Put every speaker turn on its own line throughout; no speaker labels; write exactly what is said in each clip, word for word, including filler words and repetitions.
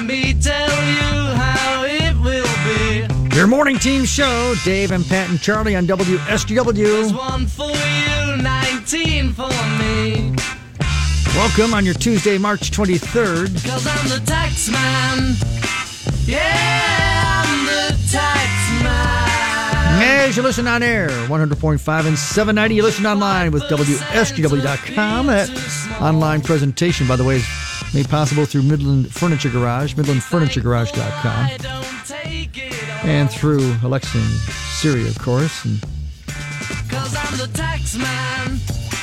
let me tell you how it will be.
Your morning team show, Dave and Pat and Charlie on W S G W.
There's one for you, nineteen for me.
Welcome on your Tuesday, March twenty-third.
Cause I'm the tax man. Yeah, I'm the tax man.
As you listen on air, one hundred point five and seven ninety. You listen online with W S G W dot com. That online presentation, by the way, is made possible through Midland Furniture Garage, midland furniture garage dot com. And through Alexa and Siri, of course. And
Cause I'm the tax man.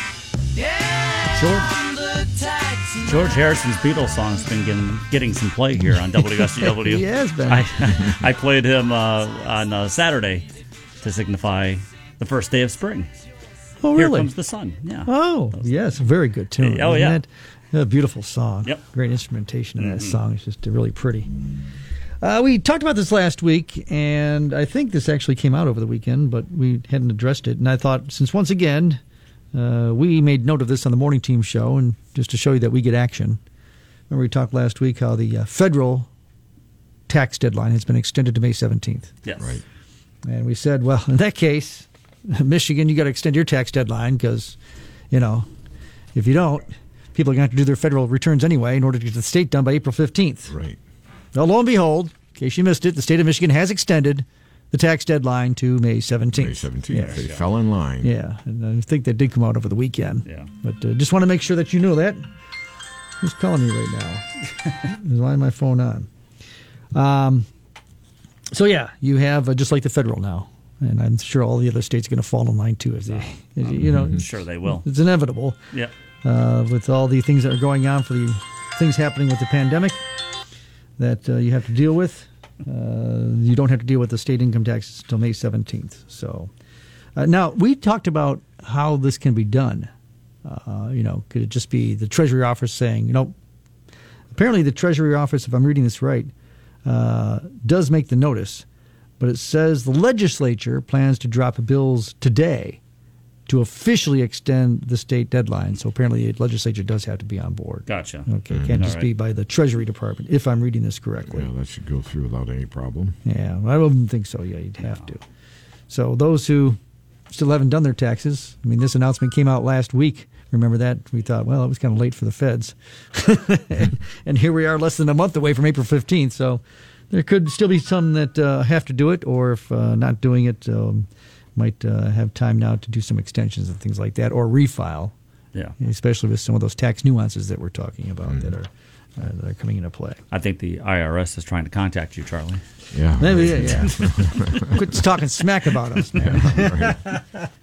Yeah,
Sure.
I'm the tax man.
George Harrison's Beatles song's been getting, getting some play here on W S G W.
He has been.
I, I played him uh, on uh, Saturday to signify the first day of spring.
Oh,
Here
really?
Comes the Sun. Yeah.
Oh, yes. Very good tune.
Oh, yeah.
Isn't it? A beautiful song.
Yep.
Great instrumentation in that
Mm-hmm.
song. It's just really pretty. Uh, we talked about this last week, and I think this actually came out over the weekend, but we hadn't addressed it. And I thought, since once again, uh, we made note of this on the Morning Team show, and just to show you that we get action. Remember we talked last week how the uh, federal tax deadline has been extended to May seventeenth.
Yes.
Right.
And we said, well, in that case, Michigan, you got to extend your tax deadline because, you know, if you don't, people are going to have to do their federal returns anyway in order to get the state done by April fifteenth.
Right.
Well, lo and behold, in case you missed it, the state of Michigan has extended the tax dedeadline to May seventeenth.
May seventeenth.
Yes.
They fell in line.
Yeah, and I think that did come out over the weekend.
Yeah.
But uh, just want to make sure that you know that. Who's calling me right now? Is why my phone on? Um. So yeah, you have uh, just like the federal now, and I'm sure all the other states are going to fall in line too, as they, as, you know,
I'm sure they will.
it's inevitable.
Yeah.
Uh, with all the things that are going on for the things happening with the pandemic that uh, you have to deal with. Uh, you don't have to deal with the state income taxes until May seventeenth. So uh, now we talked about how this can be done. Uh, you know, could it just be the Treasury office saying, you know, apparently the Treasury office, if I'm reading this right, uh, does make the notice, but it says the legislature plans to drop bills today to officially extend the state deadline. So apparently the legislature does have to be on board.
Gotcha.
Okay, it can't
All
just
right.
be by the Treasury Department, if I'm reading this correctly.
Yeah, that should go through without any problem.
Yeah, I wouldn't think so. Yeah, you'd have to. So those who still haven't done their taxes, I mean, this announcement came out last week. Remember that? We thought, well, it was kind of late for the feds. and, and here we are less than a month away from April fifteenth. So there could still be some that uh, have to do it, or if uh, not doing it, um, might uh, have time now to do some extensions and things like that, or refile,
Yeah.
especially with some of those tax nuances that we're talking about mm. that are uh, that are coming into play.
I think the I R S is trying to contact you, Charlie.
Yeah.
Maybe, yeah. yeah. Quit talking smack about us, man.
Yeah, right.